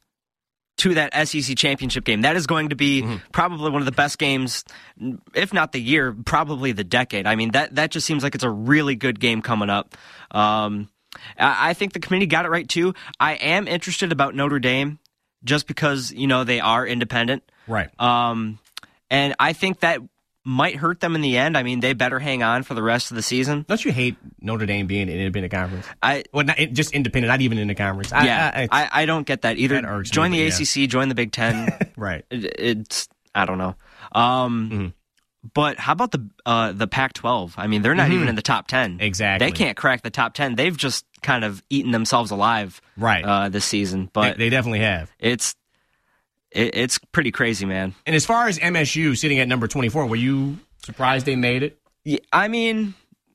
to that S E C championship game. That is going to be mm-hmm. probably one of the best games, if not the year, probably the decade. I mean, that, that just seems like it's a really good game coming up. Um, I think the committee got it right, too. I am interested about Notre Dame just because, you know, they are independent. Right. Um, and I think that might hurt them in the end. I mean, they better hang on for the rest of the season. Don't you hate Notre Dame being an independent conference? I well, not just independent, not even in the conference. Yeah, I, I, I, I don't get that either. That join me, the yeah. A C C, join the Big Ten. Right. It, it's I don't know. Um, mm-hmm. But how about the uh, the Pac twelve? I mean, they're not mm-hmm. even in the top ten. Exactly. They can't crack the top ten. They've just kind of eaten themselves alive right. uh, this season. But they, they definitely have. It's it, it's pretty crazy, man. And as far as M S U sitting at number twenty-four, were you surprised they made it? Yeah, I mean,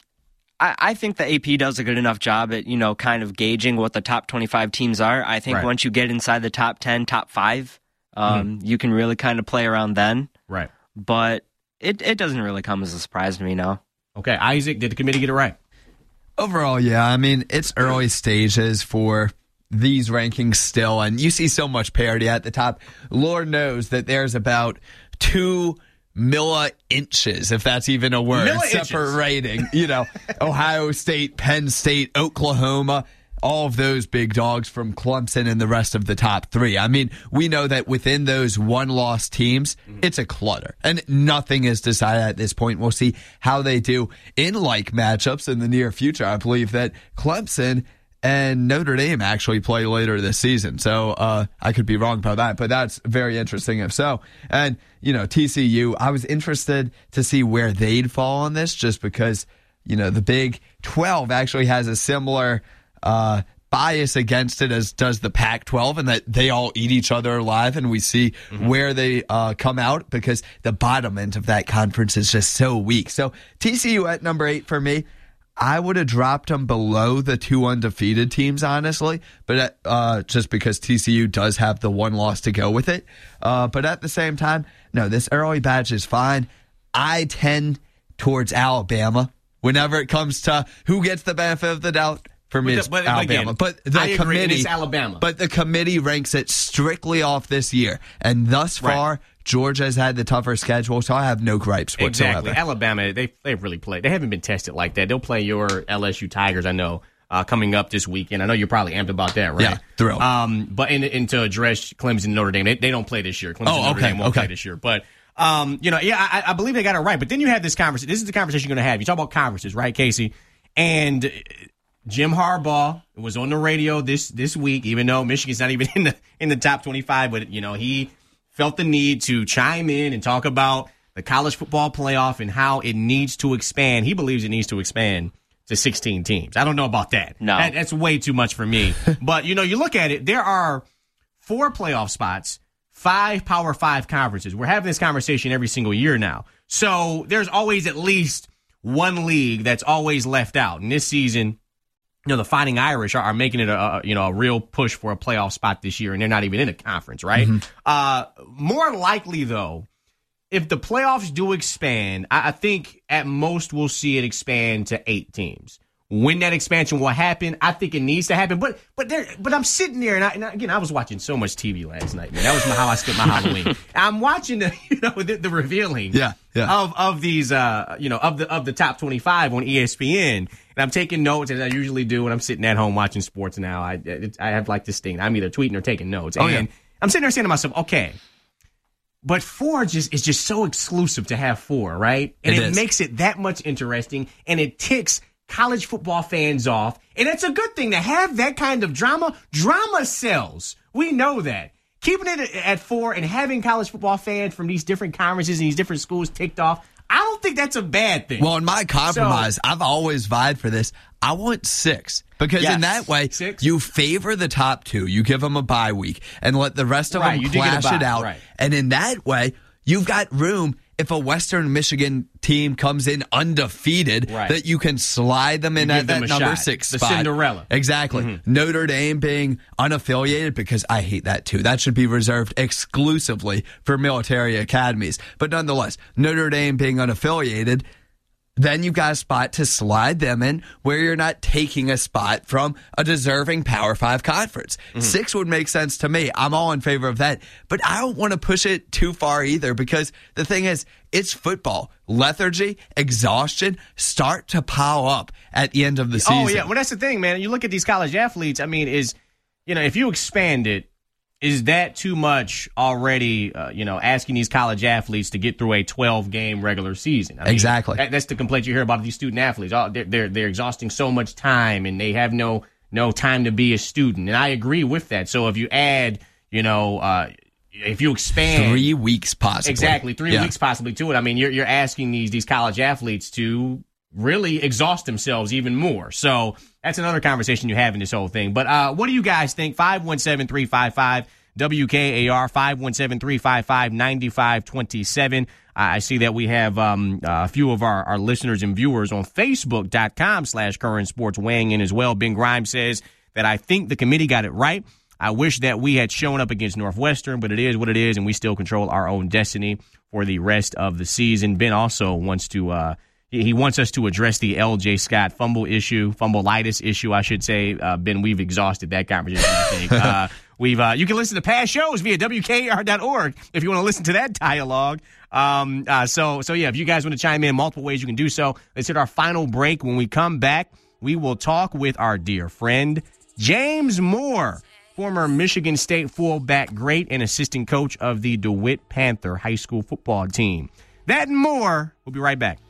I, I think the A P does a good enough job at, you know, kind of gauging what the top twenty-five teams are. I think right. once you get inside the top ten, top five, um, mm-hmm. you can really kind of play around then. Right. But it, it doesn't really come as a surprise to me now. Okay, Isaac, did the committee get it right? Overall, yeah. I mean, it's early stages for these rankings still, and you see so much parity at the top. Lord knows that there's about two milli inches, if that's even a word, separating, you know, Ohio State, Penn State, Oklahoma, all of those big dogs from Clemson and the rest of the top three. I mean, we know that within those one-loss teams, it's a clutter, and nothing is decided at this point. We'll see how they do in like matchups in the near future. I believe that Clemson and Notre Dame actually play later this season. So uh, I could be wrong about that, but that's very interesting if so. And, you know, T C U, I was interested to see where they'd fall on this just because, you know, the Big twelve actually has a similar uh, bias against it as does the Pac twelve, and that they all eat each other alive, and we see mm-hmm. where they uh, come out because the bottom end of that conference is just so weak. So T C U at number eight for me. I would have dropped them below the two undefeated teams, honestly, but uh, just because T C U does have the one loss to go with it. Uh, but at the same time, no, this early batch is fine. I tend towards Alabama whenever it comes to who gets the benefit of the doubt. For me, it's but, but, Alabama. Again, but the I agree, committee, it's Alabama. But the committee ranks it strictly off this year, and thus far, right. Georgia has had the tougher schedule, so I have no gripes whatsoever. Exactly, Alabama, they they've really played. They haven't been tested like that. They'll play your L S U Tigers, I know, uh, coming up this weekend. I know you're probably amped about that, right? Yeah, thrilled. Um, but in, in to address Clemson and Notre Dame, they, they don't play this year. Clemson oh, and Notre okay, Dame won't okay. play this year, but. Um, you know, yeah, I, I believe they got it right. But then you have this conversation. This is the conversation you're going to have. You talk about conferences, right, Casey? And Jim Harbaugh was on the radio this this week, even though Michigan's not even in the in the top twenty-five. But you know, he felt the need to chime in and talk about the college football playoff and how it needs to expand. He believes it needs to expand to sixteen teams. I don't know about that. No, that, that's way too much for me. But you know, you look at it. There are four playoff spots. Five Power Five conferences. We're having this conversation every single year now. So there's always at least one league that's always left out. And this season, you know, the Fighting Irish are, are making it a, a you know a real push for a playoff spot this year, and they're not even in a conference, right? Mm-hmm. Uh, more likely, though, if the playoffs do expand, I, I think at most we'll see it expand to eight teams. When that expansion will happen, I think it needs to happen. But but there, but I'm sitting there, and, I, and I, again, I was watching so much T V last night. Man. That was my, how I spent my Halloween. I'm watching the you know the, the revealing yeah, yeah. of of these uh you know of the of the top twenty-five on E S P N, and I'm taking notes as I usually do when I'm sitting at home watching sports. Now I it, I have like this thing. I'm either tweeting or taking notes, oh, and yeah. I'm sitting there saying to myself, okay. But four just is just so exclusive to have four, right? And it, it is. makes it that much interesting, and it ticks college football fans off, and it's a good thing to have that kind of drama. Drama sells. We know that. Keeping it at four and having college football fans from these different conferences and these different schools ticked off, I don't think that's a bad thing. Well, in my compromise, so, I've always vied for this. I want six. Because yes, in that way, six. you favor the top two. You give them a bye week and let the rest of right, them clash it out. Right. And in that way, you've got room if a Western Michigan team comes in undefeated, right. that you can slide them in you at that number shot. six the spot. Cinderella. Exactly. Mm-hmm. Notre Dame being unaffiliated, because I hate that too. That should be reserved exclusively for military academies. But nonetheless, Notre Dame being unaffiliated, then you've got a spot to slide them in where you're not taking a spot from a deserving Power Five conference. Mm-hmm. Six would make sense to me. I'm all in favor of that. But I don't want to push it too far either, because the thing is, it's football. Lethargy, exhaustion start to pile up at the end of the season. Oh, yeah. Well, that's the thing, man. You look at these college athletes, I mean, is, you know, if you expand it, is that too much already, uh, you know, asking these college athletes to get through a twelve-game regular season? I mean, exactly. That, that's the complaint you hear about these student athletes. Oh, they're, they're they're exhausting so much time, and they have no no time to be a student. And I agree with that. So if you add, you know, uh, if you expand three weeks possibly, exactly three yeah. weeks possibly to it. I mean, you're you're asking these these college athletes to really exhaust themselves even more. So that's another conversation you have in this whole thing. But uh, what do you guys think? five one seven, three five five, W K A R, five one seven, three five five, nine five two seven. I see that we have um, uh, a few of our, our listeners and viewers on Facebook.com slash current sports weighing in as well. Ben Grimes says that I think the committee got it right. I wish that we had shown up against Northwestern, but it is what it is, and we still control our own destiny for the rest of the season. Ben also wants to uh, he wants us to address the L J Scott fumble issue, fumbleitis issue, I should say. Uh, Ben, we've exhausted that conversation, I think. Uh, we've uh, you can listen to past shows via W K A R dot org if you want to listen to that dialogue. Um, uh, so, so yeah, if you guys want to chime in, multiple ways you can do so. Let's hit our final break. When we come back, we will talk with our dear friend, James Moore, former Michigan State fullback great and assistant coach of the DeWitt Panther high school football team. That and more. We'll be right back.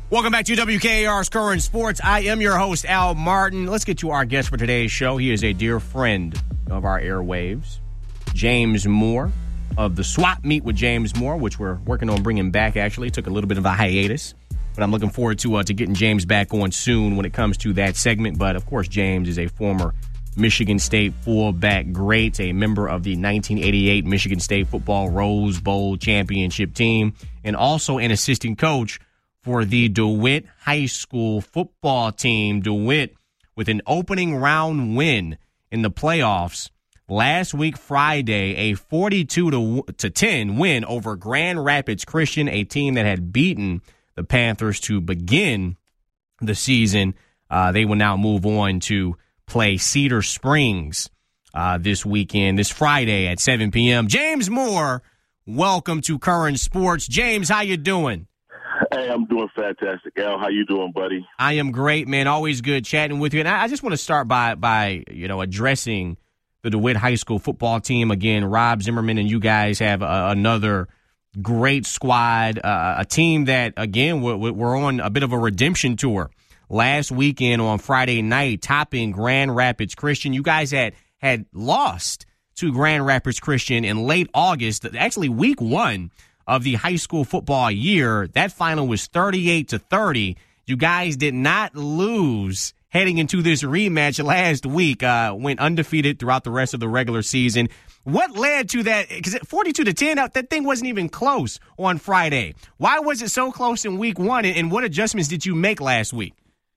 Welcome back to W K A R's Current Sports. I am your host, Al Martin. Let's get to our guest for today's show. He is a dear friend of our airwaves, James Moore of the Swap Meet with James Moore, which we're working on bringing back, actually. Took a little bit of a hiatus, but I'm looking forward to uh, to getting James back on soon when it comes to that segment. But, of course, James is a former Michigan State fullback great, a member of the nineteen eighty-eight Michigan State football Rose Bowl championship team, and also an assistant coach for the DeWitt High School football team. DeWitt with an opening round win in the playoffs last week Friday, a forty-two to ten win over Grand Rapids Christian, a team that had beaten the Panthers to begin the season. Uh, they will now move on to play Cedar Springs uh, this weekend, this Friday at seven p.m. James Moore, welcome to Current Sports. James, how you doing? Hey, I'm doing fantastic. Al, how you doing, buddy? I am great, man. Always good chatting with you. And I, I just want to start by, by you know, addressing the DeWitt High School football team. Again, Rob Zimmerman and you guys have a, another great squad, uh, a team that, again, we're, we're on a bit of a redemption tour. Last weekend on Friday night, topping Grand Rapids Christian. You guys had, had lost to Grand Rapids Christian in late August, actually week one of the high school football year. That final was thirty-eight to thirty. You guys did not lose heading into this rematch last week. Uh, went undefeated throughout the rest of the regular season. What led to that? Because forty-two to ten, that thing wasn't even close on Friday. Why was it so close in week one, and what adjustments did you make last week?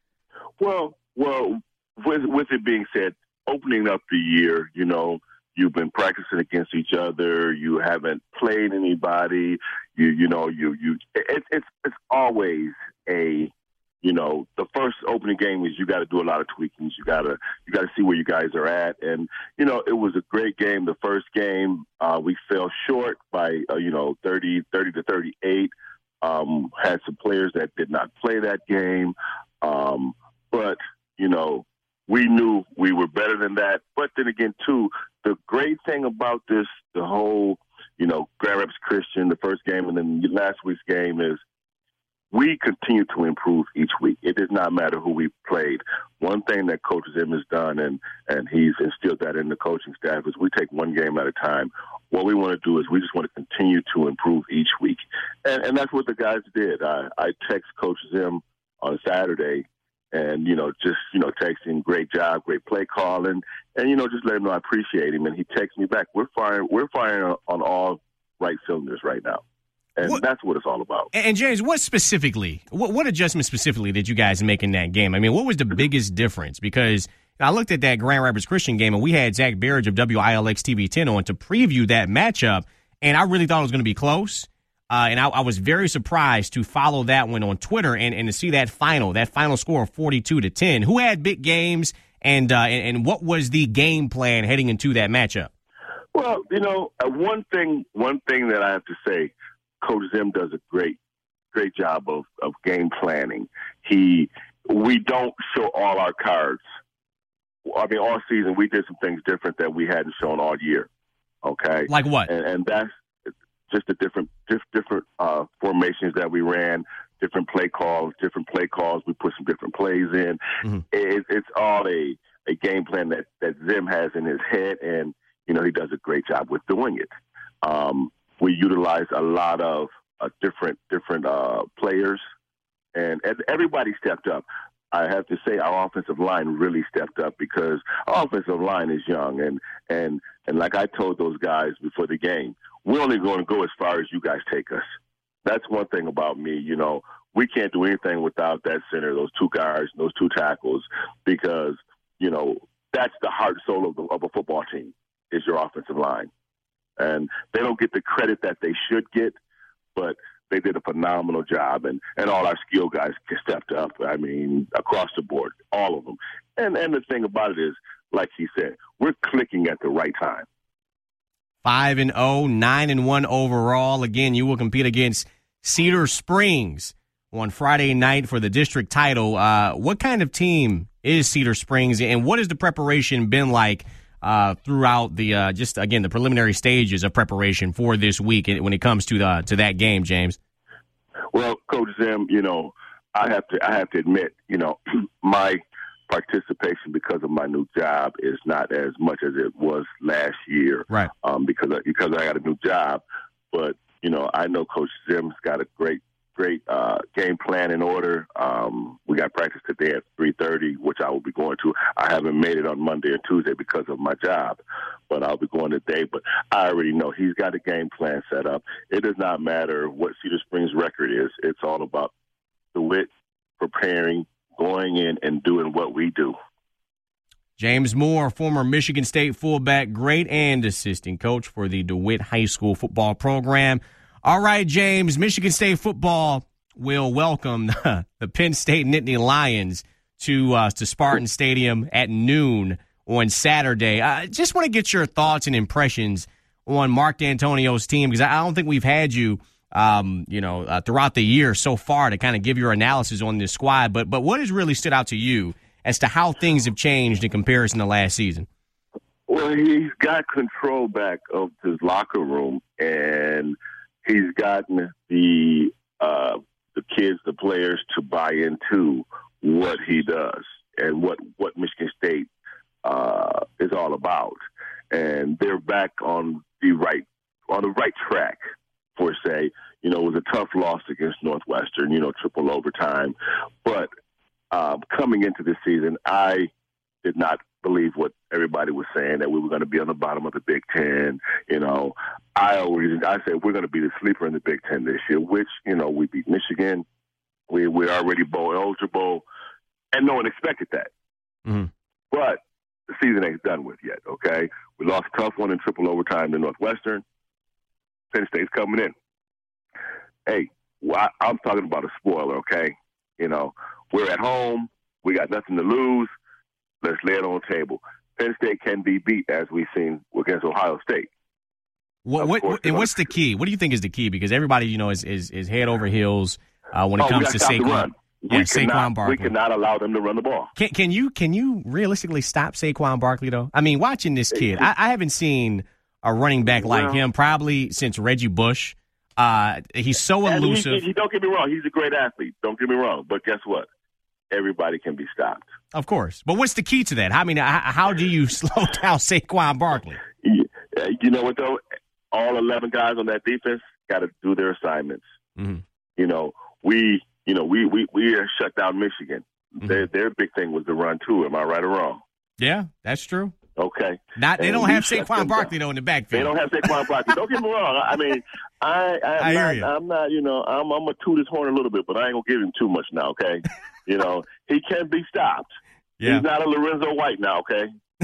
Well, well, with, with it being said, opening up the year, you know, you've been practicing against each other. You haven't played anybody. You, you know, you, you. It, it's, it's always a, you know, the first opening game is you got to do a lot of tweakings. You gotta, you gotta see where you guys are at. And you know, it was a great game. The first game, uh, we fell short by, uh, you know, thirty, thirty to thirty-eight. Um, had some players that did not play that game, um, but you know, we knew we were better than that. But then again, too, the great thing about this, the whole, you know, Grand Rapids Christian, the first game, and then last week's game is we continue to improve each week. It does not matter who we played. One thing that Coach Zim has done, and, and he's instilled that in the coaching staff, is we take one game at a time. What we want to do is we just want to continue to improve each week. And, and that's what the guys did. I, I text Coach Zim on Saturday, and, you know, just, you know, texting, great job, great play calling, and, you know, just let him know I appreciate him. And he texts me back. We're firing, we're firing on all right cylinders right now. And what, that's what it's all about. And, James, what specifically, what, what adjustment specifically did you guys make in that game? I mean, what was the biggest difference? Because I looked at that Grand Rapids Christian game, and we had Zach Berridge of W I L X T V ten on to preview that matchup, and I really thought it was going to be close. Uh, and I, I was very surprised to follow that one on Twitter and, and to see that final, that final score of forty-two to ten. Who had big games, and, uh, and and what was the game plan heading into that matchup? Well, you know, uh, one thing one thing that I have to say, Coach Zim does a great great job of, of game planning. He we don't show all our cards. I mean, all season we did some things different that we hadn't shown all year. Okay, like what? And, and that's just the different diff, different uh, formations that we ran, different play calls, different play calls. We put some different plays in. Mm-hmm. It, it's all a, a game plan that, that Zim has in his head, and, you know, he does a great job with doing it. Um, we utilize a lot of uh, different different uh, players, and, and everybody stepped up. I have to say our offensive line really stepped up because our offensive line is young. And, and, and like I told those guys before the game, we're only going to go as far as you guys take us. That's one thing about me. You know, we can't do anything without that center, those two guards, those two tackles, because, you know, that's the heart and soul of, the, of a football team is your offensive line. And they don't get the credit that they should get, but they did a phenomenal job, and, and all our skill guys stepped up. I mean, across the board, all of them. And and the thing about it is, like he said, we're clicking at the right time. Five and oh, nine and one overall. Again, you will compete against Cedar Springs on Friday night for the district title. Uh, what kind of team is Cedar Springs, and what has the preparation been like Uh, throughout the uh, just again the preliminary stages of preparation for this week when it comes to the to that game, James? Well, Coach Zim, you know, I have to I have to admit, you know, my participation because of my new job is not as much as it was last year. Right. Um, because because I got a new job, but you know, I know Coach Zim's got a great great uh, game plan in order. Um, we got practice today at three thirty, which I will be going to. I haven't made it on Monday and Tuesday because of my job, but I'll be going today. But I already know he's got a game plan set up. It does not matter what Cedar Springs' record is. It's all about DeWitt preparing, going in, and doing what we do. James Moore, former Michigan State fullback, great and assistant coach for the DeWitt High School football program. All right, James, Michigan State football will welcome the, the Penn State Nittany Lions to uh, to Spartan Stadium at noon on Saturday. I just want to get your thoughts and impressions on Mark D'Antonio's team, because I don't think we've had you, um, you know, uh, throughout the year so far to kind of give your analysis on this squad. But but what has really stood out to you as to how things have changed in comparison to last season? Well, he's got control back of his locker room, and he's gotten the uh, the kids, the players, to buy into what he does and what, what Michigan State uh, is all about. And they're back on the right on the right track, per se. You know, it was a tough loss against Northwestern, you know, triple overtime. But um, coming into this season, I did not believe what everybody was saying, that we were going to be on the bottom of the Big Ten. You know, I always, I said we're going to be the sleeper in the Big Ten this year, which, you know, we beat Michigan. We, we're already bowl eligible, and no one expected that. Mm-hmm. But the season ain't done with yet, okay? We lost a tough one in triple overtime to Northwestern. Penn State's coming in. Hey, well, I, I'm talking about a spoiler, okay? You know, we're at home. We got nothing to lose. Let's lay it on the table. Penn State can be beat, as we've seen against Ohio State. What, what, what and what's the key? What do you think is the key? Because everybody, you know, is is, is head over heels uh, when it oh, comes to Saquon. Yeah, we Saquon cannot, Barkley. We cannot allow them to run the ball. Can, can you can you realistically stop Saquon Barkley, though? I mean, watching this kid, I, I haven't seen a running back like well, him probably since Reggie Bush. Uh, he's so elusive. He, he, don't get me wrong. He's a great athlete. Don't get me wrong. But guess what? Everybody can be stopped. Of course. But what's the key to that? I mean, how, how do you slow down Saquon Barkley? Yeah, you know what, though? All eleven guys on that defense got to do their assignments. Mm-hmm. You know, we you know, we, we, we shut down Michigan. Mm-hmm. Their, their big thing was the run, too. Am I right or wrong? Yeah, that's true. Okay. Not, they and don't have Saquon Barkley, though, in the backfield. They don't have Saquon Barkley. Don't get me wrong. I mean, I, I, I hear not, you. I'm not, you know, I'm, I'm going to toot his horn a little bit, but I ain't going to give him too much now, okay? You know, he can be stopped. Yeah. He's not a Lorenzo White now, okay?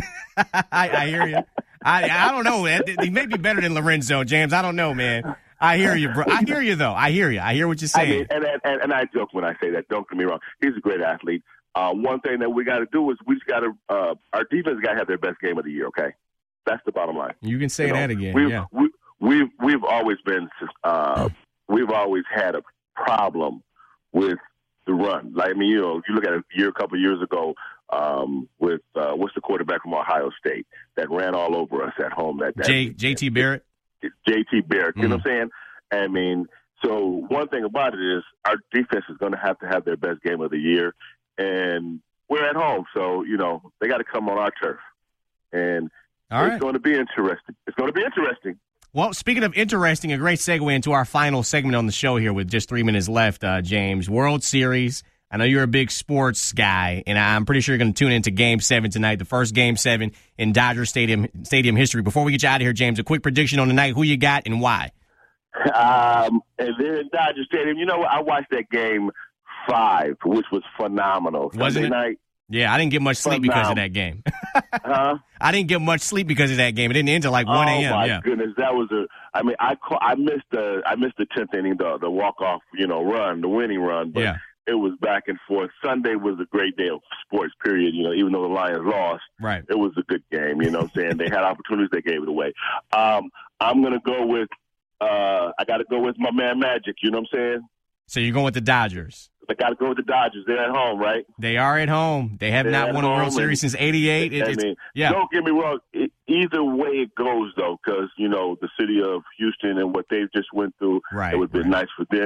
I, I hear you. I I don't know, man. He may be better than Lorenzo, James. I don't know, man. I hear you, bro. I hear you, though. I hear you. I hear what you're saying. I mean, and, and, and I joke when I say that. Don't get me wrong. He's a great athlete. Uh, one thing that we got to do is we just got to uh, – our defense got to have their best game of the year, okay? That's the bottom line. You can say you know, that again, we've, yeah. We, we've, we've always been uh, – we've always had a problem with the run. Like, I mean, you know, you look at a year, a couple of years ago um, with uh, – what's the quarterback from Ohio State that ran all over us at home? That, that J, J.T. Barrett? J T. Barrett. You Mm. know what I'm saying? I mean, so one thing about it is our defense is going to have to have their best game of the year. And we're at home, so, you know, they got to come on our turf. And All it's right. going to be interesting. It's going to be interesting. Well, speaking of interesting, a great segue into our final segment on the show here with just three minutes left, uh, James. World Series. I know you're a big sports guy, and I'm pretty sure you're going to tune into Game seven tonight, the first Game seven in Dodger Stadium Stadium history. Before we get you out of here, James, a quick prediction on the night. Who you got and why? Um, and then in Dodger Stadium, you know what? I watched that game five, which was phenomenal. Wasn't Sunday it? night. Yeah, I didn't get much sleep because of that game. Huh? I didn't get much sleep because of that game. It didn't end until like one a.m. Oh my Yeah. goodness, that was a. I mean, I call, I missed the I missed the tenth inning, the the walk off, you know, run, the winning run. But Yeah. it was back and forth. Sunday was a great day of sports. Period. You know, even though the Lions lost, Right. it was a good game. You know what I'm saying? They had opportunities, they gave it away. Um, I'm gonna go with. Uh, I got to go with my man Magic. You know what I'm saying? So you're going with the Dodgers. I got to go with the Dodgers. They're at home, right? They are at home. They have They're not at won a World home, Series and- since eighty-eight. It, I it's, mean, yeah. don't get me wrong. It, either way it goes, though, because, you know, the city of Houston and what they've just went through, Right, it would be right. nice for them.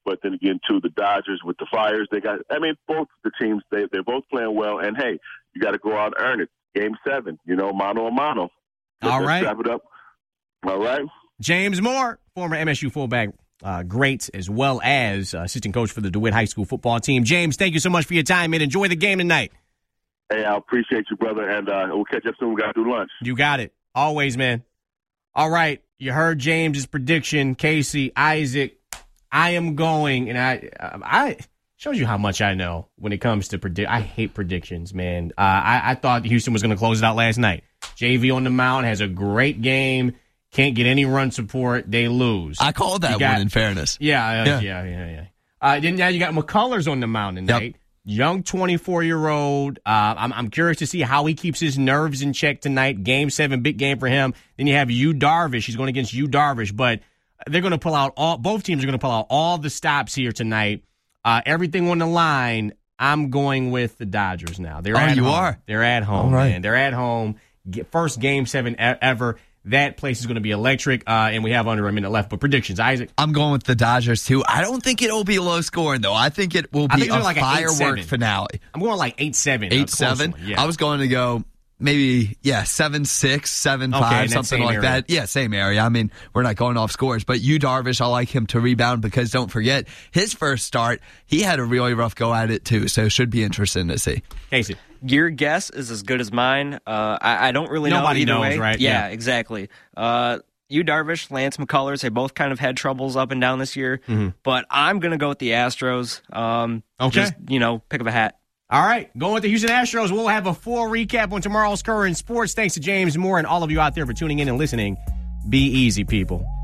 But then again, too, the Dodgers with the Flyers, they got. I mean, both the teams, they they're both playing well. And hey, you got to go out and earn it. Game seven, you know, mano a mano. Let's, All right, let's wrap it up. All right. James Moore, former M S U fullback, uh, great, as well as uh, assistant coach for the DeWitt High School football team. James, thank you so much for your time, man. Enjoy the game tonight. Hey, I appreciate you, brother, and uh, we'll catch up soon. We got to do lunch. You got it. Always, man. All right, you heard James's prediction. Casey, Isaac, I am going, and I, I shows you how much I know when it comes to predict. I hate predictions, man. Uh, I, I thought Houston was going to close it out last night. J V on the mound has a great game. Can't get any run support. They lose. I called that got, one, in fairness. Yeah, uh, yeah, yeah, yeah, yeah. Uh, then now you got McCullers on the mound tonight. Yep. Young twenty-four-year-old. Uh, I'm, I'm curious to see how he keeps his nerves in check tonight. Game seven, big game for him. Then you have Yu Darvish. He's going against Yu Darvish, but they're going to pull out all. Both teams are going to pull out all the stops here tonight. Uh, everything on the line. I'm going with the Dodgers now. They're oh, at you home. are. They're at home, right. man. They're at home. First game seven ever. That place is going to be electric, uh, and we have under a minute left. But predictions, Isaac? I'm going with the Dodgers, too. I don't think it will be low scoring, though. I think it will be a like firework finale. I'm going like eight seven. eight seven? Yeah. I was going to go maybe, yeah, seven six, seven five, okay, something like area. that. Yeah, same area. I mean, we're not going off scores. But Yu Darvish, I like him to rebound because don't forget, his first start, he had a really rough go at it, too. So it should be interesting to see. Casey? Your guess is as good as mine. Uh, I, I don't really Nobody know knows, either way. right? Yeah, yeah. exactly. Uh, Yu Darvish, Lance McCullers, they both kind of had troubles up and down this year. Mm-hmm. But I'm going to go with the Astros. Um, okay. Just, you know, pick of a hat. All right. Going with the Houston Astros. We'll have a full recap on tomorrow's current sports. Thanks to James Moore and all of you out there for tuning in and listening. Be easy, people.